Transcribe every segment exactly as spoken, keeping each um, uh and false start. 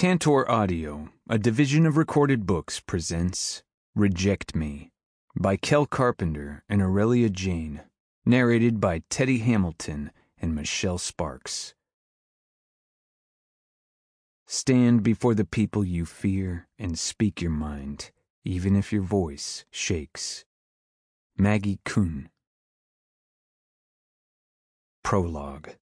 Tantor Audio, a division of Recorded Books, presents Reject Me by Kel Carpenter and Aurelia Jane, narrated by Teddy Hamilton and Michelle Sparks. Stand before the people you fear and speak your mind, even if your voice shakes. Maggie Kuhn. Prologue.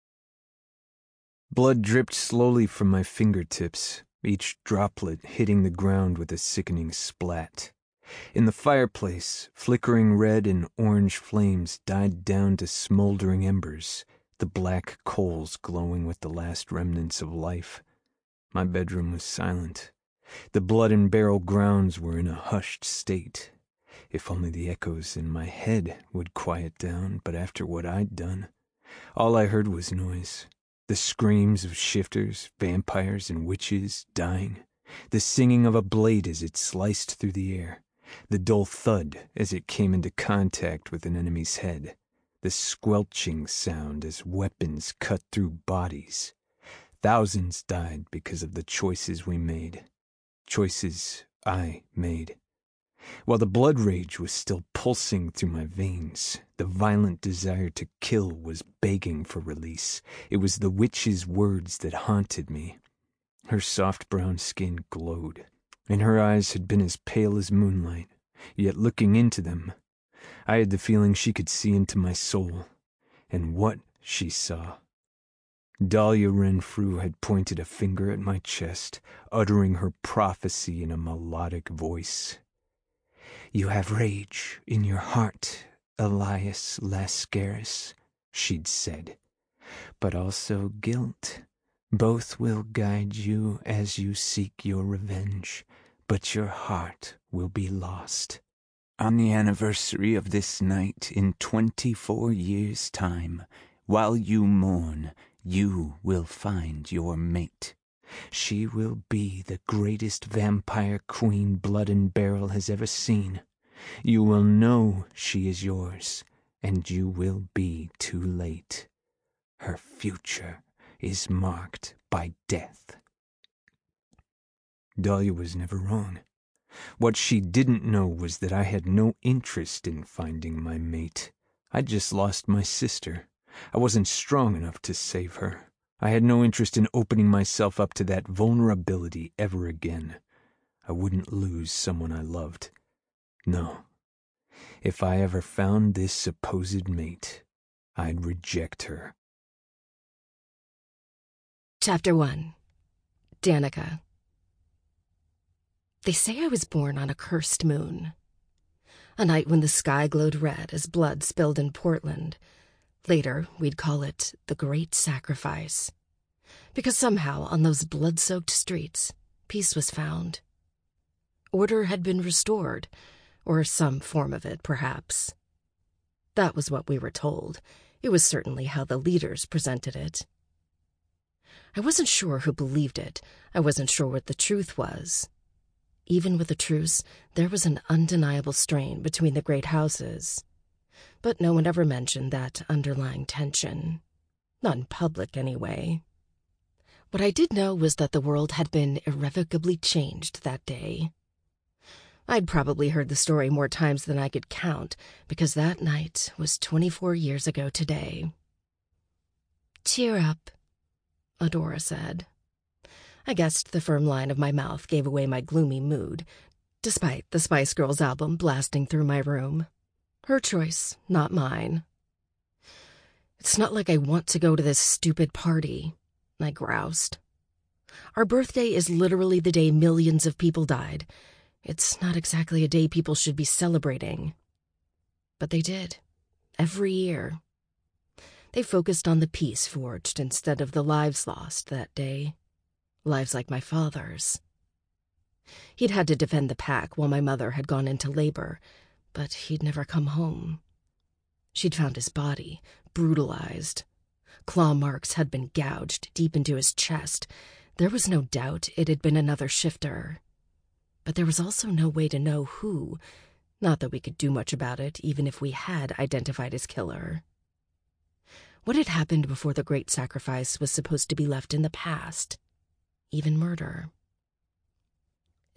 Blood dripped slowly from my fingertips, each droplet hitting the ground with a sickening splat. In the fireplace, flickering red and orange flames died down to smoldering embers, the black coals glowing with the last remnants of life. My bedroom was silent. The blood and barrel grounds were in a hushed state. If only the echoes in my head would quiet down, but after what I'd done, all I heard was noise. The screams of shifters, vampires, and witches dying. The singing of a blade as it sliced through the air. The dull thud as it came into contact with an enemy's head. The squelching sound as weapons cut through bodies. Thousands died because of the choices we made. Choices I made. While the blood rage was still pulsing through my veins, the violent desire to kill was begging for release. It was the witch's words that haunted me. Her soft brown skin glowed, and her eyes had been as pale as moonlight, yet looking into them, I had the feeling she could see into my soul. And what she saw. Dahlia Renfrew had pointed a finger at my chest, uttering her prophecy in a melodic voice. "You have rage in your heart, Elias Lascaris," she'd said, "but also guilt. Both will guide you as you seek your revenge, but your heart will be lost. On the anniversary of this night in twenty-four years' time, while you mourn, you will find your mate. She will be the greatest vampire queen Blood and Barrel has ever seen. You will know she is yours, and you will be too late. Her future is marked by death." Dahlia was never wrong. What she didn't know was that I had no interest in finding my mate. I'd just lost my sister. I wasn't strong enough to save her. I had no interest in opening myself up to that vulnerability ever again. I wouldn't lose someone I loved. No. If I ever found this supposed mate, I'd reject her. Chapter one. Danica. They say I was born on a cursed moon. A night when the sky glowed red as blood spilled in Portland. Later, we'd call it the Great Sacrifice. Because somehow, on those blood-soaked streets, peace was found. Order had been restored, or some form of it, perhaps. That was what we were told. It was certainly how the leaders presented it. I wasn't sure who believed it. I wasn't sure what the truth was. Even with a truce, there was an undeniable strain between the great houses. But no one ever mentioned that underlying tension. Not in public, anyway. What I did know was that the world had been irrevocably changed that day. I'd probably heard the story more times than I could count, because that night was twenty-four years ago today. "Cheer up," Adora said. I guessed the firm line of my mouth gave away my gloomy mood, despite the Spice Girls album blasting through my room. Her choice, not mine. "It's not like I want to go to this stupid party," I groused. "Our birthday is literally the day millions of people died. It's not exactly a day people should be celebrating." But they did. Every year. They focused on the peace forged instead of the lives lost that day. Lives like my father's. He'd had to defend the pack while my mother had gone into labor, but he'd never come home. She'd found his body, brutalized. Claw marks had been gouged deep into his chest. There was no doubt it had been another shifter. But there was also no way to know who, not that we could do much about it, even if we had identified his killer. What had happened before the Great Sacrifice was supposed to be left in the past. Even murder.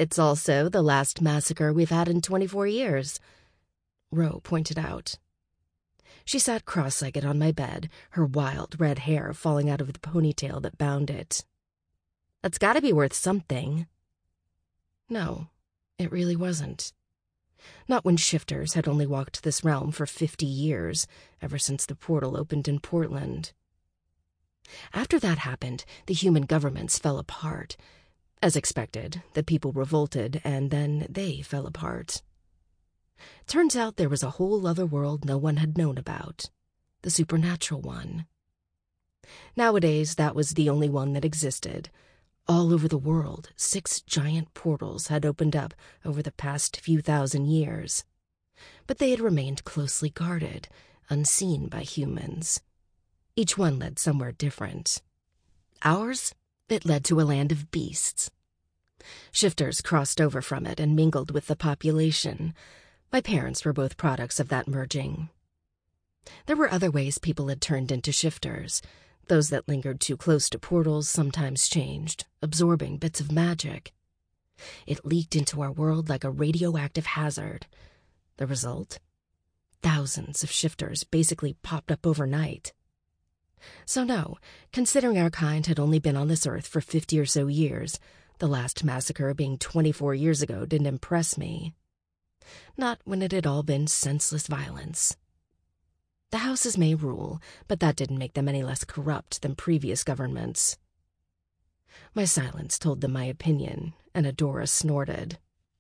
It's also the last massacre we've had in twenty-four years, Ro pointed out. She sat cross-legged on my bed, her wild red hair falling out of the ponytail that bound it. That's gotta be worth something. No, it really wasn't. Not when shifters had only walked this realm for fifty years, ever since the portal opened in Portland. After that happened, the human governments fell apart. As expected, the people revolted, and then they fell apart. Turns out there was a whole other world no one had known about, the supernatural one. Nowadays, that was the only one that existed. All over the world, six giant portals had opened up over the past few thousand years. But they had remained closely guarded, unseen by humans. Each one led somewhere different. Ours, it led to a land of beasts. Shifters crossed over from it and mingled with the population. My parents were both products of that merging. There were other ways people had turned into shifters. Those that lingered too close to portals sometimes changed, absorbing bits of magic. It leaked into our world like a radioactive hazard. The result? Thousands of shifters basically popped up overnight. So no, considering our kind had only been on this earth for fifty or so years, the last massacre being twenty-four years ago didn't impress me. Not when it had all been senseless violence. The houses may rule, but that didn't make them any less corrupt than previous governments. My silence told them my opinion, and Adora snorted.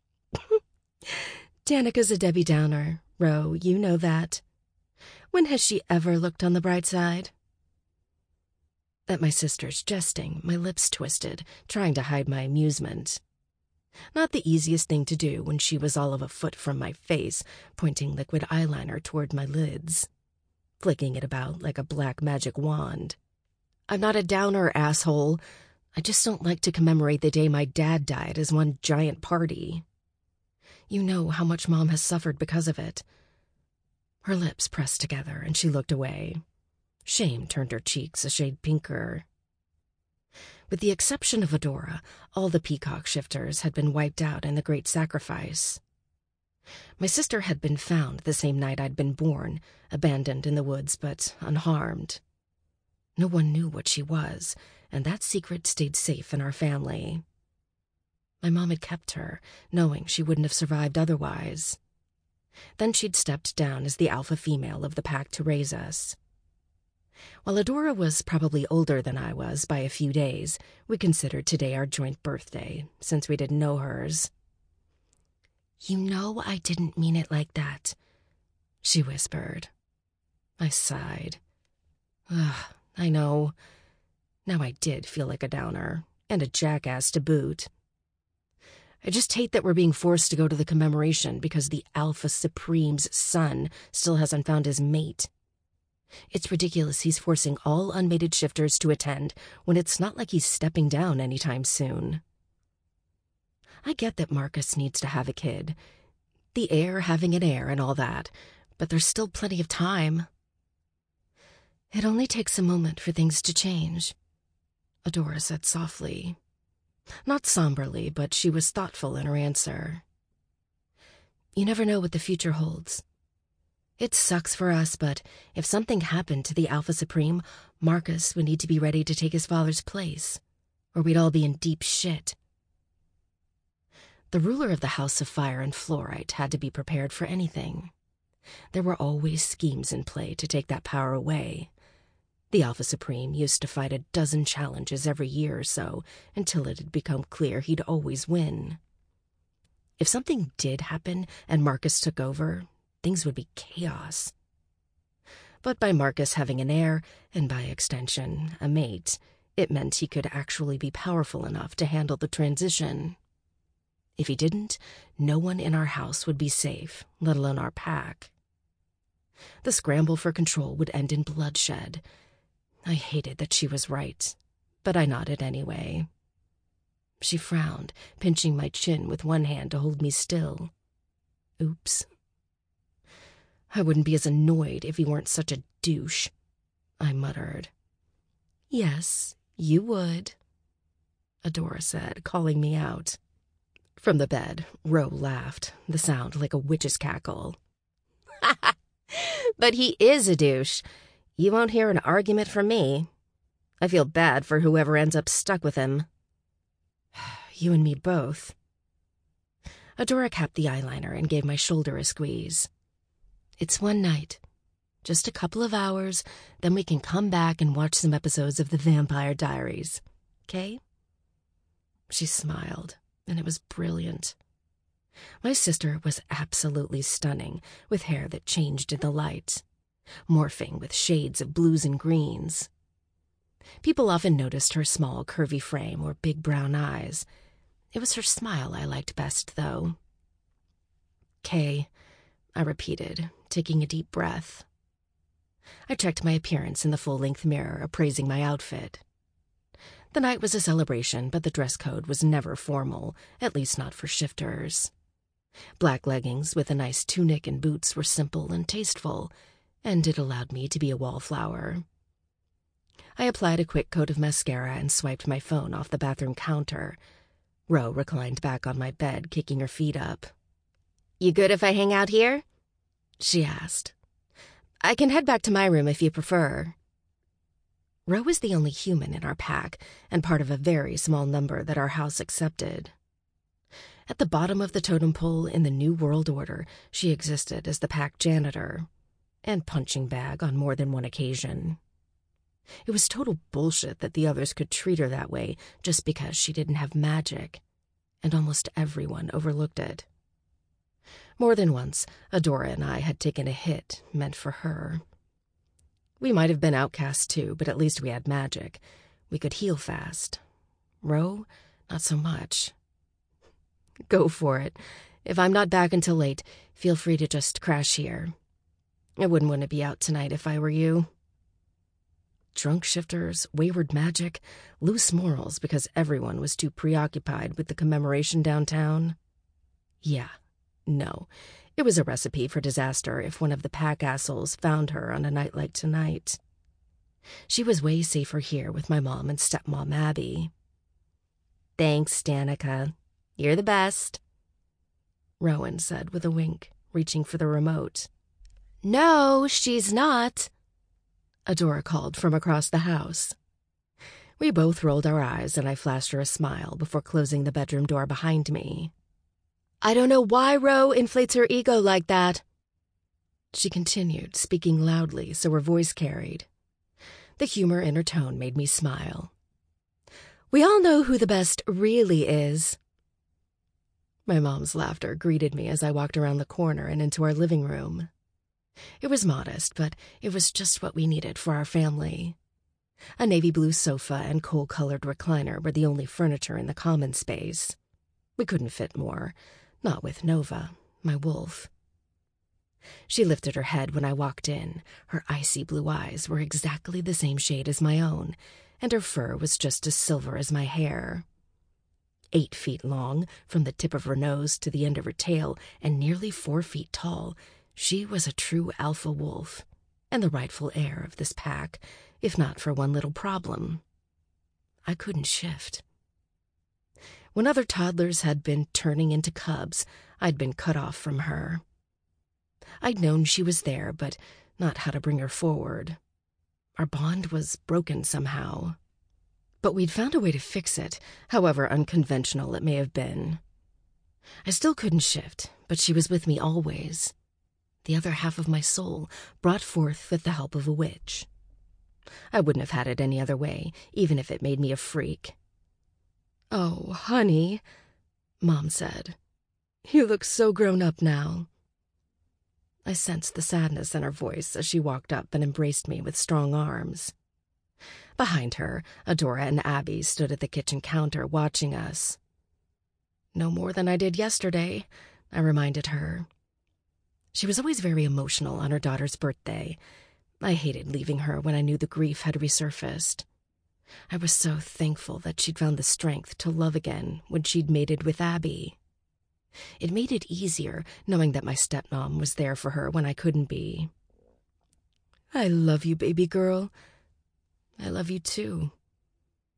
Danica's a Debbie Downer, Ro, you know that. When has she ever looked on the bright side? At my sister's jesting, my lips twisted, trying to hide my amusement. Not the easiest thing to do when she was all of a foot from my face, pointing liquid eyeliner toward my lids, flicking it about like a black magic wand. I'm not a downer, asshole. I just don't like to commemorate the day my dad died as one giant party. You know how much Mom has suffered because of it. Her lips pressed together and she looked away. Shame turned her cheeks a shade pinker. With the exception of Adora, all the Peacock shifters had been wiped out in the Great Sacrifice. My sister had been found the same night I'd been born, abandoned in the woods but unharmed. No one knew what she was, and that secret stayed safe in our family. My mom had kept her, knowing she wouldn't have survived otherwise. Then she'd stepped down as the alpha female of the pack to raise us. While Adora was probably older than I was by a few days, we considered today our joint birthday, since we didn't know hers. You know I didn't mean it like that, she whispered. I sighed. Ugh, I know. Now I did feel like a downer, and a jackass to boot. I just hate that we're being forced to go to the commemoration because the Alpha Supreme's son still hasn't found his mate. It's ridiculous he's forcing all unmated shifters to attend when it's not like he's stepping down anytime soon. I get that Marcus needs to have a kid. The heir having an heir and all that, but there's still plenty of time. It only takes a moment for things to change, Adora said softly. Not somberly, but she was thoughtful in her answer. You never know what the future holds. It sucks for us, but if something happened to the Alpha Supreme, Marcus would need to be ready to take his father's place, or we'd all be in deep shit. The ruler of the House of Fire and Fluorite had to be prepared for anything. There were always schemes in play to take that power away. The Alpha Supreme used to fight a dozen challenges every year or so until it had become clear he'd always win. If something did happen and Marcus took over, things would be chaos. But by Marcus having an heir, and by extension, a mate, it meant he could actually be powerful enough to handle the transition. If he didn't, no one in our house would be safe, let alone our pack. The scramble for control would end in bloodshed. I hated that she was right, but I nodded anyway. She frowned, pinching my chin with one hand to hold me still. Oops. I wouldn't be as annoyed if he weren't such a douche, I muttered. Yes, you would, Adora said, calling me out. From the bed, Ro laughed, the sound like a witch's cackle. But he is a douche. You won't hear an argument from me. I feel bad for whoever ends up stuck with him. You and me both. Adora capped the eyeliner and gave my shoulder a squeeze. It's one night. Just a couple of hours, then we can come back and watch some episodes of The Vampire Diaries. Okay? She smiled, and it was brilliant. My sister was absolutely stunning, with hair that changed in the light, morphing with shades of blues and greens. People often noticed her small, curvy frame or big brown eyes. It was her smile I liked best, though. "Kay," I repeated, taking a deep breath. I checked my appearance in the full-length mirror, appraising my outfit. The night was a celebration, but the dress code was never formal, at least not for shifters. Black leggings with a nice tunic and boots were simple and tasteful, and it allowed me to be a wallflower. I applied a quick coat of mascara and swiped my phone off the bathroom counter. Ro reclined back on my bed, kicking her feet up. "You good if I hang out here?" she asked. "I can head back to my room if you prefer." Ro was the only human in our pack, and part of a very small number that our house accepted. At the bottom of the totem pole in the New World Order, she existed as the pack janitor, and punching bag on more than one occasion. It was total bullshit that the others could treat her that way just because she didn't have magic, and almost everyone overlooked it. More than once, Adora and I had taken a hit meant for her. We might have been outcasts too, but at least we had magic. We could heal fast. Ro, not so much. Go for it. If I'm not back until late, feel free to just crash here. I wouldn't want to be out tonight if I were you. Drunk shifters, wayward magic, loose morals because everyone was too preoccupied with the commemoration downtown. Yeah, no. It was a recipe for disaster if one of the pack assholes found her on a night like tonight. She was way safer here with my mom and stepmom Abby. "Thanks, Danica. You're the best," Rowan said with a wink, reaching for the remote. "No, she's not," Adora called from across the house. We both rolled our eyes and I flashed her a smile before closing the bedroom door behind me. "I don't know why Ro inflates her ego like that," she continued, speaking loudly so her voice carried. The humor in her tone made me smile. "We all know who the best really is." My mom's laughter greeted me as I walked around the corner and into our living room. It was modest, but it was just what we needed for our family. A navy blue sofa and coal-colored recliner were the only furniture in the common space. We couldn't fit more, not with Nova, my wolf. She lifted her head when I walked in. Her icy blue eyes were exactly the same shade as my own, and her fur was just as silver as my hair. Eight feet long, from the tip of her nose to the end of her tail, and nearly four feet tall, she was a true alpha wolf, and the rightful heir of this pack, if not for one little problem. I couldn't shift. When other toddlers had been turning into cubs, I'd been cut off from her. I'd known she was there, but not how to bring her forward. Our bond was broken somehow. But we'd found a way to fix it, however unconventional it may have been. I still couldn't shift, but she was with me always. The other half of my soul, brought forth with the help of a witch. I wouldn't have had it any other way, even if it made me a freak. "Oh, honey," Mom said. "You look so grown up now." I sensed the sadness in her voice as she walked up and embraced me with strong arms. Behind her, Adora and Abby stood at the kitchen counter watching us. "No more than I did yesterday," I reminded her. She was always very emotional on her daughter's birthday. I hated leaving her when I knew the grief had resurfaced. I was so thankful that she'd found the strength to love again when she'd mated with Abby. It made it easier knowing that my stepmom was there for her when I couldn't be. "I love you, baby girl. I love you too."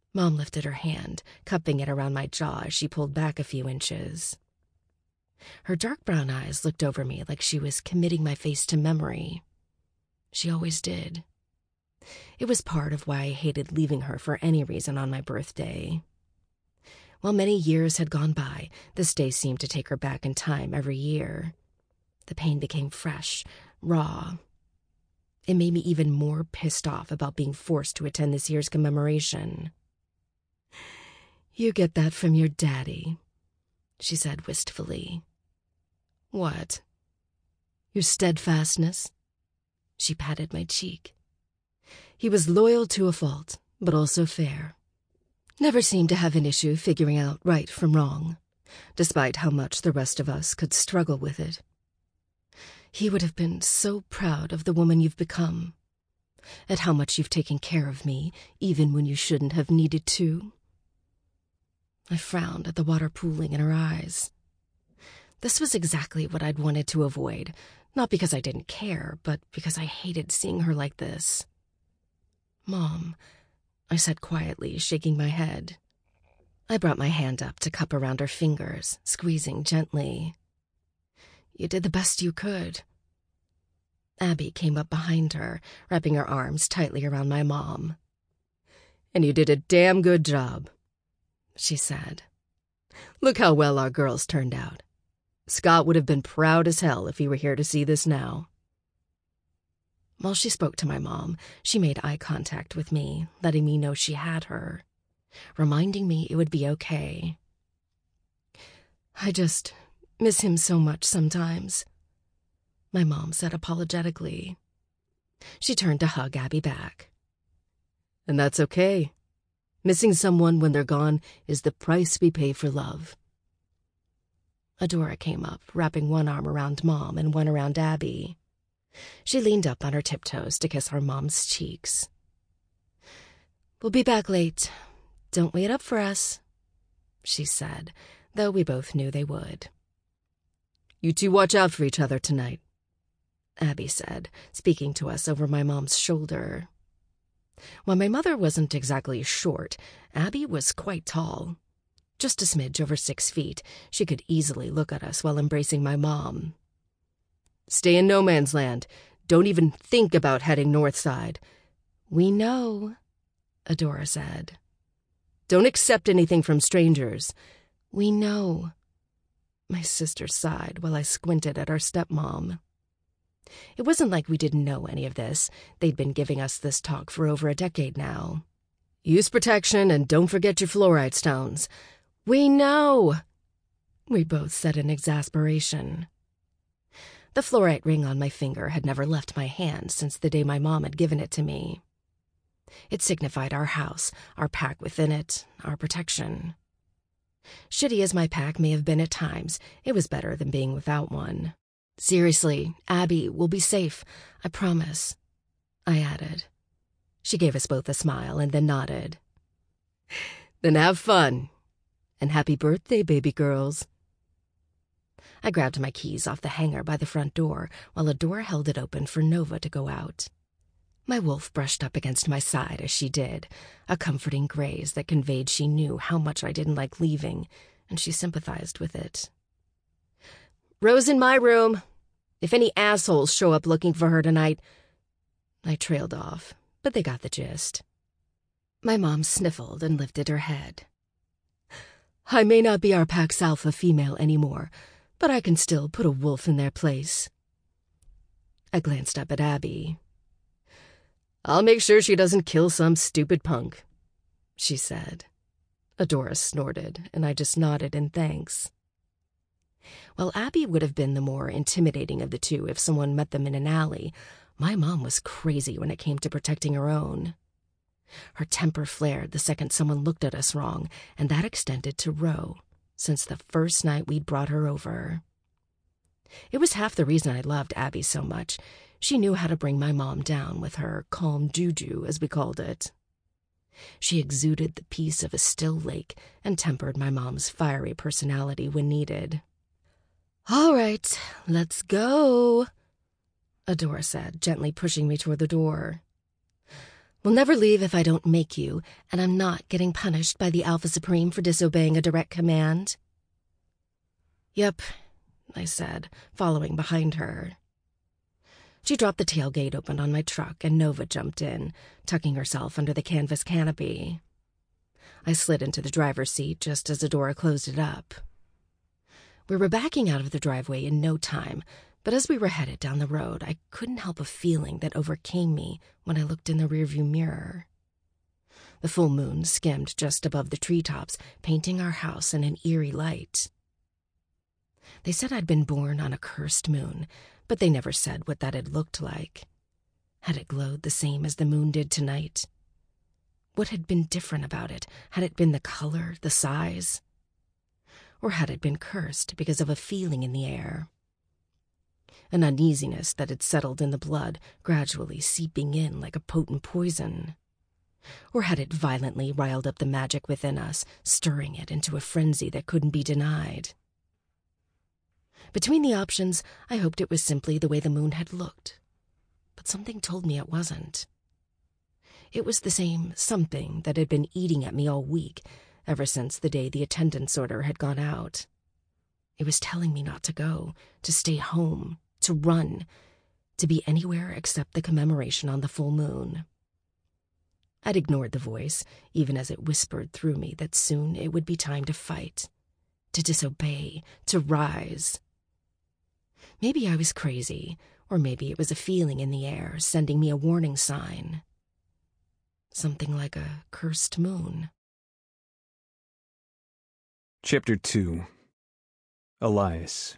Mom lifted her hand, cupping it around my jaw as she pulled back a few inches. Her dark brown eyes looked over me like she was committing my face to memory. She always did. It was part of why I hated leaving her for any reason on my birthday. While many years had gone by, this day seemed to take her back in time every year. The pain became fresh, raw. It made me even more pissed off about being forced to attend this year's commemoration. "You get that from your daddy," she said wistfully. "What?" "Your steadfastness." She patted my cheek. "He was loyal to a fault, but also fair. Never seemed to have an issue figuring out right from wrong, despite how much the rest of us could struggle with it. He would have been so proud of the woman you've become, at how much you've taken care of me, even when you shouldn't have needed to." I frowned at the water pooling in her eyes. This was exactly what I'd wanted to avoid, not because I didn't care, but because I hated seeing her like this. "Mom," I said quietly, shaking my head. I brought my hand up to cup around her fingers, squeezing gently. "You did the best you could." Abby came up behind her, wrapping her arms tightly around my mom. "And you did a damn good job," she said. "Look how well our girls turned out. Scott would have been proud as hell if he were here to see this now." While she spoke to my mom, she made eye contact with me, letting me know she had her, reminding me it would be okay. "I just miss him so much sometimes," my mom said apologetically. She turned to hug Abby back. "And that's okay. Missing someone when they're gone is the price we pay for love." Adora came up, wrapping one arm around Mom and one around Abby. She leaned up on her tiptoes to kiss her mom's cheeks. "We'll be back late. Don't wait up for us," she said, though we both knew they would. "You two watch out for each other tonight," Abby said, speaking to us over my mom's shoulder. While my mother wasn't exactly short, Abby was quite tall. Just a smidge over six feet, she could easily look at us while embracing my mom. "Stay in no man's land. Don't even think about heading north side." "We know," Adora said. "Don't accept anything from strangers." "We know." My sister sighed while I squinted at our stepmom. It wasn't like we didn't know any of this. They'd been giving us this talk for over a decade now. "Use protection and don't forget your fluorite stones." "We know," we both said in exasperation. The fluorite ring on my finger had never left my hand since the day my mom had given it to me. It signified our house, our pack within it, our protection. Shitty as my pack may have been at times, it was better than being without one. "Seriously, Abby, we'll be safe, I promise," I added. She gave us both a smile and then nodded. "Then have fun. And happy birthday, baby girls." I grabbed my keys off the hanger by the front door while Adora held it open for Nova to go out. My wolf brushed up against my side as she did, a comforting graze that conveyed she knew how much I didn't like leaving, and she sympathized with it. "Rose in my room. If any assholes show up looking for her tonight..." I trailed off, but they got the gist. My mom sniffled and lifted her head. "I may not be our pack's alpha female anymore, but I can still put a wolf in their place." I glanced up at Abby. "I'll make sure she doesn't kill some stupid punk," she said. Adora snorted, and I just nodded in thanks. While Abby would have been the more intimidating of the two if someone met them in an alley, my mom was crazy when it came to protecting her own. Her temper flared the second someone looked at us wrong, and that extended to Ro, since the first night we'd brought her over. It was half the reason I loved Abby so much. She knew how to bring my mom down with her calm juju, as we called it. She exuded the peace of a still lake and tempered my mom's fiery personality when needed. "All right, let's go," Adora said, gently pushing me toward the door. We'll never leave if I don't make you, and I'm not getting punished by the Alpha Supreme for disobeying a direct command." "Yep," I said, following behind her. She dropped the tailgate open on my truck, and Nova jumped in, tucking herself under the canvas canopy. I slid into the driver's seat just as Adora closed it up. We were backing out of the driveway in no time, but as we were headed down the road, I couldn't help a feeling that overcame me when I looked in the rearview mirror. The full moon skimmed just above the treetops, painting our house in an eerie light. They said I'd been born on a cursed moon, but they never said what that had looked like. Had it glowed the same as the moon did tonight? What had been different about it? Had it been the color, the size? Or had it been cursed because of a feeling in the air? An uneasiness that had settled in the blood, gradually seeping in like a potent poison. Or had it violently riled up the magic within us, stirring it into a frenzy that couldn't be denied? Between the options, I hoped it was simply the way the moon had looked. But something told me it wasn't. It was the same something that had been eating at me all week, ever since the day the attendance order had gone out. It was telling me not to go, to stay home, to run, to be anywhere except the commemoration on the full moon. I'd ignored the voice, even as it whispered through me that soon it would be time to fight, to disobey, to rise. Maybe I was crazy, or maybe it was a feeling in the air sending me a warning sign. Something like a cursed moon. Chapter two. Elias.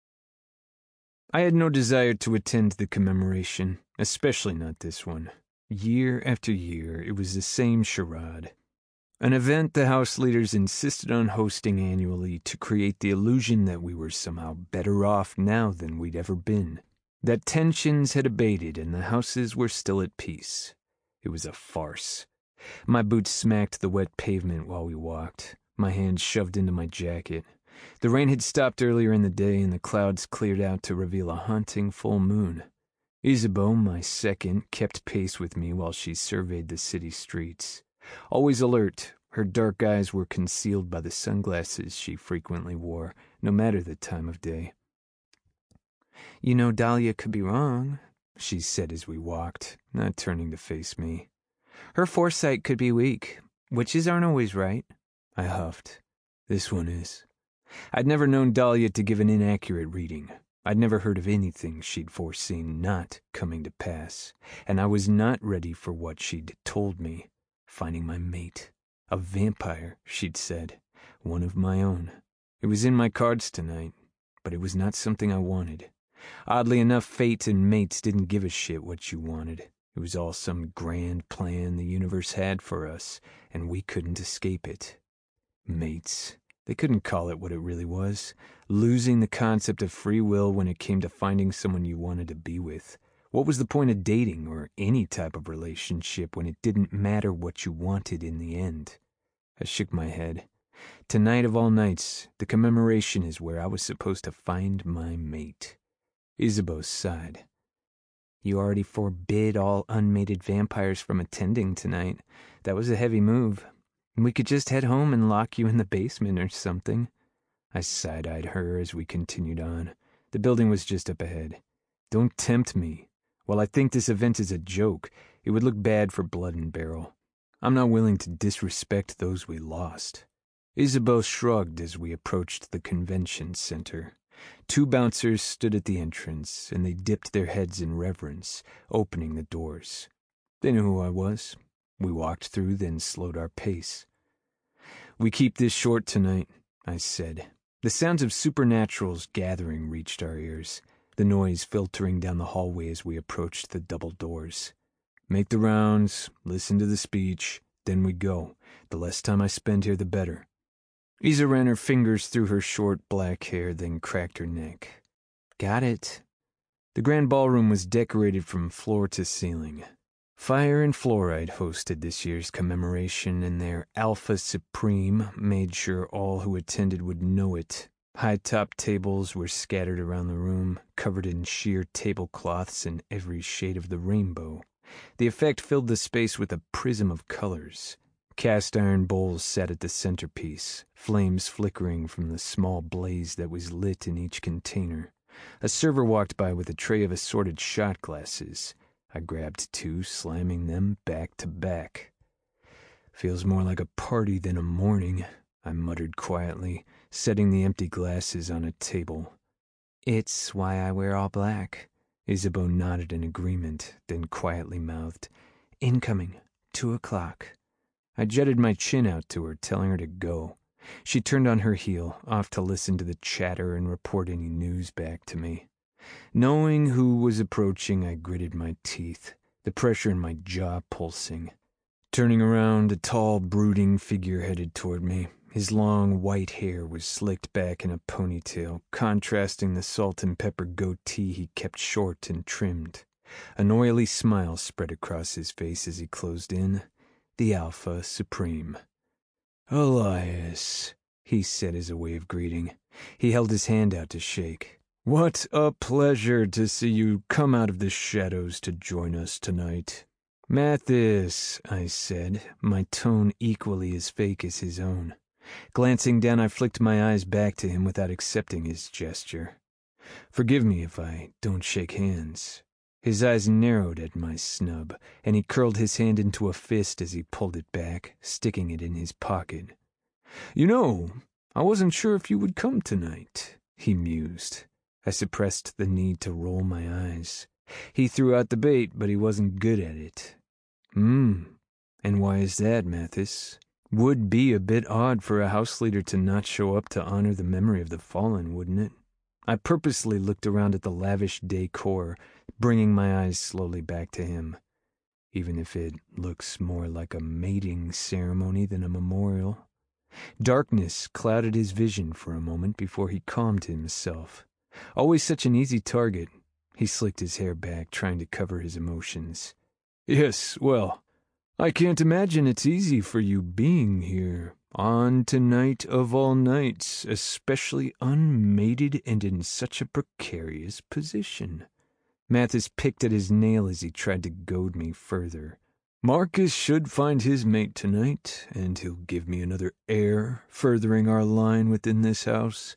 I had no desire to attend the commemoration, especially not this one. Year after year, it was the same charade. An event the house leaders insisted on hosting annually to create the illusion that we were somehow better off now than we'd ever been. That tensions had abated and the houses were still at peace. It was a farce. My boots smacked the wet pavement while we walked, my hands shoved into my jacket. The rain had stopped earlier in the day and the clouds cleared out to reveal a haunting full moon. Isabeau, my second, kept pace with me while she surveyed the city streets. Always alert, her dark eyes were concealed by the sunglasses she frequently wore, no matter the time of day. "You know Dahlia could be wrong," she said as we walked, not turning to face me. "Her foresight could be weak. Witches aren't always right." I huffed. "This one is." I'd never known Dahlia to give an inaccurate reading. I'd never heard of anything she'd foreseen not coming to pass, and I was not ready for what she'd told me. Finding my mate. A vampire, she'd said. One of my own. It was in my cards tonight, but it was not something I wanted. Oddly enough, fate and mates didn't give a shit what you wanted. It was all some grand plan the universe had for us, and we couldn't escape it. Mates. They couldn't call it what it really was. Losing the concept of free will when it came to finding someone you wanted to be with. What was the point of dating or any type of relationship when it didn't matter what you wanted in the end? I shook my head. Tonight of all nights, the commemoration is where I was supposed to find my mate. Isabeau sighed. "You already forbid all unmated vampires from attending tonight. That was a heavy move. We could just head home and lock you in the basement or something." I side-eyed her as we continued on. The building was just up ahead. "Don't tempt me. While I think this event is a joke, it would look bad for Blood and Barrel. I'm not willing to disrespect those we lost." Isabeau shrugged as we approached the convention center. Two bouncers stood at the entrance, and they dipped their heads in reverence, opening the doors. They knew who I was. We walked through, then slowed our pace. "We keep this short tonight," I said. The sounds of supernaturals gathering reached our ears, the noise filtering down the hallway as we approached the double doors. "Make the rounds, listen to the speech, then we go. The less time I spend here, the better." Isa ran her fingers through her short black hair, then cracked her neck. "Got it." The grand ballroom was decorated from floor to ceiling. Fire and Fluoride hosted this year's commemoration, and their Alpha Supreme made sure all who attended would know it. High-top tables were scattered around the room, covered in sheer tablecloths in every shade of the rainbow. The effect filled the space with a prism of colors. Cast iron bowls sat at the centerpiece, flames flickering from the small blaze that was lit in each container. A server walked by with a tray of assorted shot glasses. I grabbed two, slamming them back to back. Feels more like a party than a morning, I muttered quietly, setting the empty glasses on a table. It's why I wear all black. Isabeau nodded in agreement, then quietly mouthed, Incoming, two o'clock. I jutted my chin out to her, telling her to go. She turned on her heel, off to listen to the chatter and report any news back to me. Knowing who was approaching, I gritted my teeth, the pressure in my jaw pulsing. Turning around, a tall, brooding figure headed toward me. His long, white hair was slicked back in a ponytail, contrasting the salt and pepper goatee he kept short and trimmed. An oily smile spread across his face as he closed in. The Alpha Supreme. Elias, he said as a way of greeting. He held his hand out to shake. What a pleasure to see you come out of the shadows to join us tonight. Mathis, I said, my tone equally as fake as his own. Glancing down, I flicked my eyes back to him without accepting his gesture. Forgive me if I don't shake hands. His eyes narrowed at my snub, and he curled his hand into a fist as he pulled it back, sticking it in his pocket. You know, I wasn't sure if you would come tonight, he mused. I suppressed the need to roll my eyes. He threw out the bait, but he wasn't good at it. Hmm, and why is that, Mathis? Would be a bit odd for a house leader to not show up to honor the memory of the fallen, wouldn't it? I purposely looked around at the lavish decor, bringing my eyes slowly back to him, even if it looks more like a mating ceremony than a memorial. Darkness clouded his vision for a moment before he calmed himself. Always such an easy target. He slicked his hair back, trying to cover his emotions. Yes, well, I can't imagine it's easy for you being here. On tonight of all nights, especially unmated and in such a precarious position. Mathis picked at his nail as he tried to goad me further. Marcus should find his mate tonight, and he'll give me another heir, furthering our line within this house.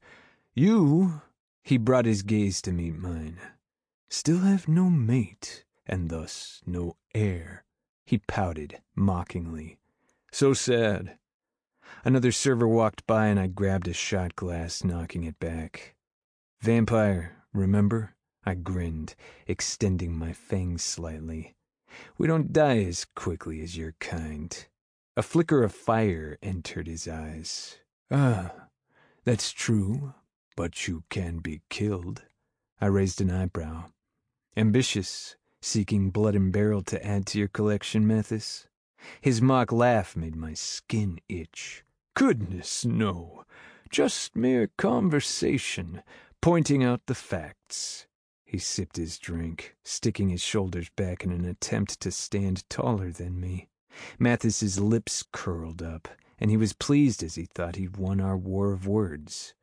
You, he brought his gaze to meet mine, still have no mate, and thus no heir. He pouted, mockingly. So sad. Another server walked by and I grabbed a shot glass, knocking it back. Vampire, remember? I grinned, extending my fangs slightly. We don't die as quickly as your kind. A flicker of fire entered his eyes. Ah, that's true, but you can be killed. I raised an eyebrow. Ambitious, seeking blood and barrel to add to your collection, Mathis? His mock laugh made my skin itch. Goodness, no. Just mere conversation, pointing out the facts. He sipped his drink, sticking his shoulders back in an attempt to stand taller than me. Mathis's lips curled up, and he was pleased as he thought he'd won our war of words.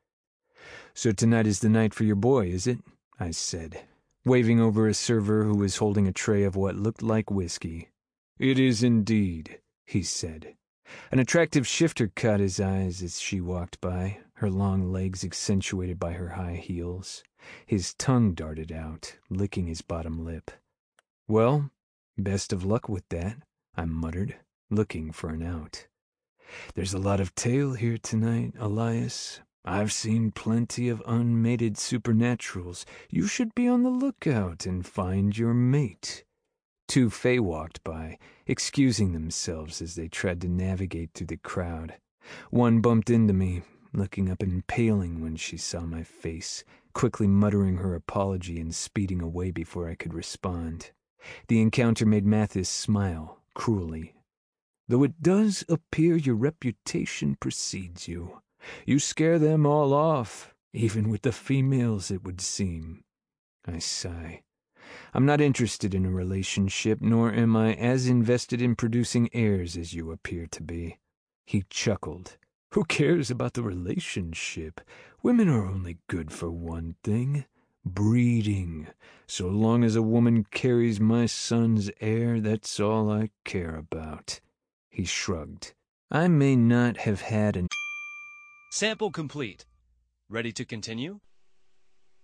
So tonight is the night for your boy, is it? I said, waving over a server who was holding a tray of what looked like whiskey. It is indeed, he said. An attractive shifter caught his eyes as she walked by, her long legs accentuated by her high heels. His tongue darted out, licking his bottom lip. Well, best of luck with that, I muttered, looking for an out. There's a lot of tale here tonight, Elias. I've seen plenty of unmated supernaturals. You should be on the lookout and find your mate. Two Fae walked by, excusing themselves as they tried to navigate through the crowd. One bumped into me, looking up and paling when she saw my face, quickly muttering her apology and speeding away before I could respond. The encounter made Mathis smile, cruelly. Though it does appear your reputation precedes you. You scare them all off, even with the females, it would seem. I sigh. I'm not interested in a relationship, nor am I as invested in producing heirs as you appear to be. He chuckled. Who cares about the relationship? Women are only good for one thing, Breeding. So long as a woman carries my son's heir, that's all I care about. He shrugged. I may not have had an... Sample complete. Ready to continue?